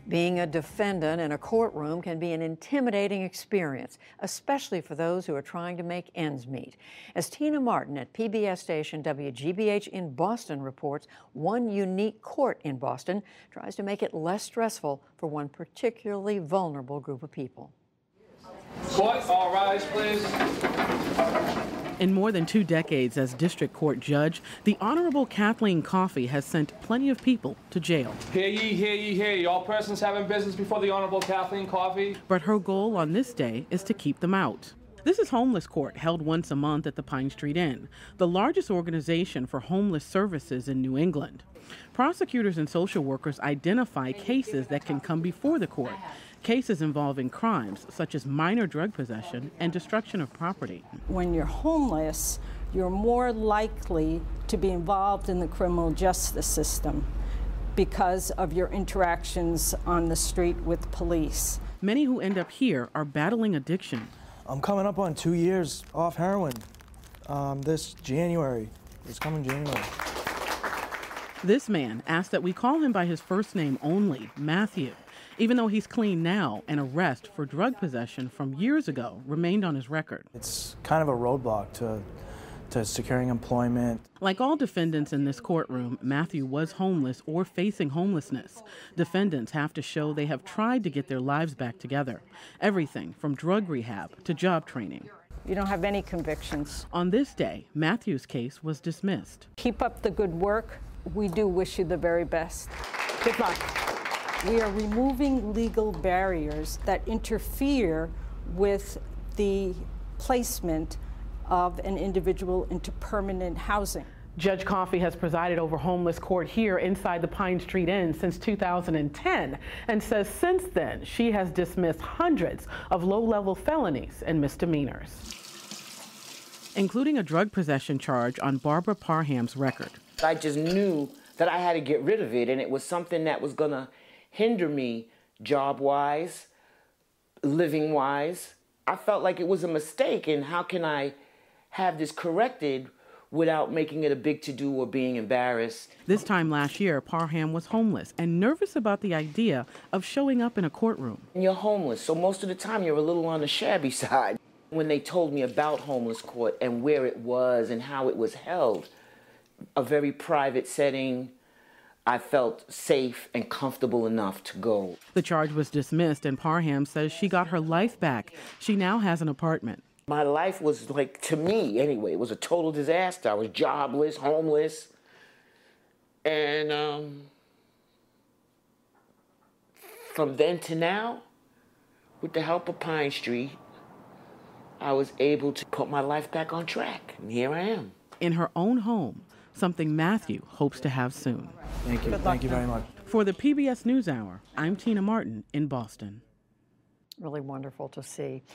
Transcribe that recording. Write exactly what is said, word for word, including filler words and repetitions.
Being a defendant in a courtroom can be an intimidating experience, especially for those who are trying to make ends meet. As Tina Martin at P B S station W G B H in Boston reports, one unique court in Boston tries to make it less stressful for one particularly vulnerable group of people. Court, all rise, please. In more than two decades as district court judge, the Honorable Kathleen Coffey has sent plenty of people to jail. Hear ye, hear ye, hear ye. All persons having business before the Honorable Kathleen Coffey. But her goal on this day is to keep them out. This is Homeless Court, held once a month at the Pine Street Inn, the largest organization for homeless services in New England. Prosecutors and social workers identify cases that can come before the court, cases involving crimes such as minor drug possession and destruction of property. When you're homeless, you're more likely to be involved in the criminal justice system because of your interactions on the street with police. Many who end up here are battling addiction. I'm coming up on two years off heroin um, this January. It's coming January. This man asked that we call him by his first name only, Matthew, even though he's clean now. An arrest for drug possession from years ago remained on his record. It's kind of a roadblock to, to securing employment. Like all defendants in this courtroom, Matthew was homeless or facing homelessness. Defendants have to show they have tried to get their lives back together. Everything from drug rehab to job training. You don't have any convictions. On this day, Matthew's case was dismissed. Keep up the good work. We do wish you the very best. Good luck. We are removing legal barriers that interfere with the placement of an individual into permanent housing. Judge Coffey has presided over Homeless Court here inside the Pine Street Inn since two thousand ten and says since then she has dismissed hundreds of low-level felonies and misdemeanors, including a drug possession charge on Barbara Parham's record. I just knew that I had to get rid of it, and it was something that was going to hinder me job-wise, living-wise. I felt like it was a mistake, and how can I have this corrected without making it a big to-do or being embarrassed? This time last year, Parham was homeless and nervous about the idea of showing up in a courtroom. And you're homeless, so most of the time you're a little on the shabby side. When they told me about Homeless Court and where it was and how it was held, a very private setting, I felt safe and comfortable enough to go. The charge was dismissed, and Parham says she got her life back. She now has an apartment. My life was, like, to me anyway, it was a total disaster. I was jobless, homeless, and um, from then to now, with the help of Pine Street, I was able to put my life back on track, and here I am. In her own home, something Matthew hopes to have soon. Thank you. Thank you very much. For the P B S NewsHour, I'm Tina Martin in Boston. Really wonderful to see.